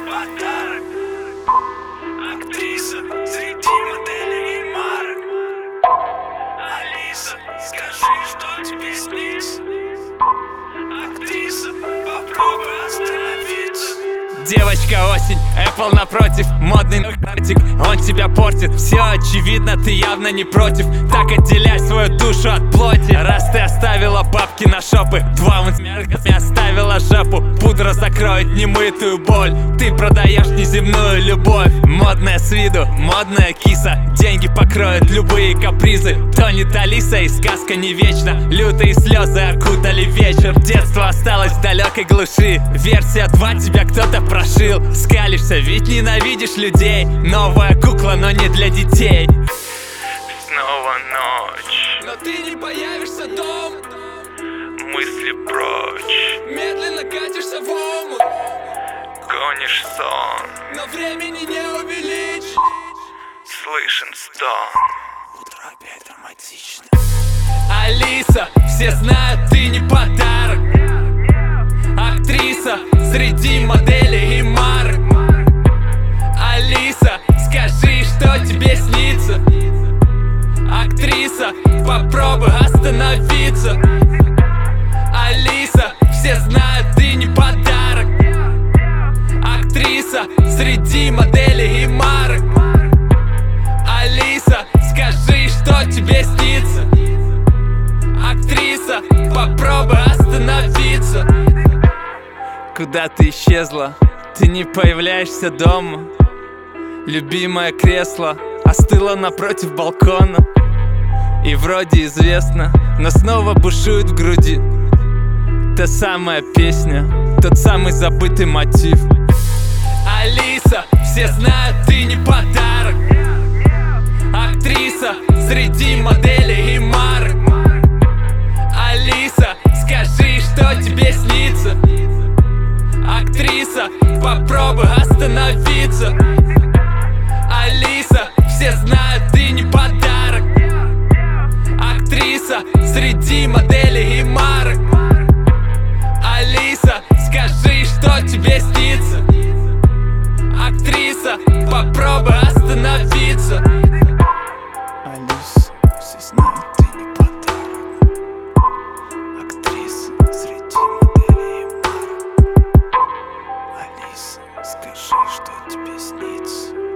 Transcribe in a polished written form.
подарок. Актриса среди моделей и марок. Алиса, скажи, что тебе снится. Актриса, попробуй остановиться. Девочка осень, Apple напротив, модный наркотик, он тебя портит. Все очевидно, ты явно не против. Так отделяй свою душу от плоти. Раз ты оставила бабки на шопы, 2 унцмерками оставила жопу. Пудра закроет немытую боль. Ты продаешь неземную любовь. Модная с виду, модная киса. Деньги покроют любые капризы. Тонет Алиса и сказка не вечна. Лютые слезы окутали вечер. Детство осталось в далекой глуши. Версия 2 тебя кто-то прошил. Скалишься, ведь ненавидишь людей. Новая кукла, но не для детей. Снова ночь, Но ты не появишься дома. мысли прочь, Медленно катишься в омут. гонишь сон, Но времени не увеличь. слышен стон. Утро опять драматично. Алиса, все знают, ты не подарок. Актриса среди моделей и марок. Алиса, скажи, что тебе снится. Актриса, попробуй остановиться. Алиса, все знают, ты не подарок. Актриса среди моделей и марок. Алиса, скажи, что тебе снится. Актриса, попробуй остановиться. Куда ты исчезла? Ты не появляешься дома. Любимое кресло остыло напротив балкона. И вроде известно, но снова бушует в груди та самая песня, тот самый забытый мотив. Алиса, все знают, ты не подарок. Актриса среди моделей и марок. Алиса, скажи, что тебе снится. Актриса, попробуй остановиться. Алиса, все знают, ты не подарок. Актриса среди моделей и марок. Алиса, скажи, что тебе снится. Актриса, попробуй остановиться. Алиса, все знают, ты не подарок. Актриса среди моделей и марок. Алиса, скажи, что тебе снится.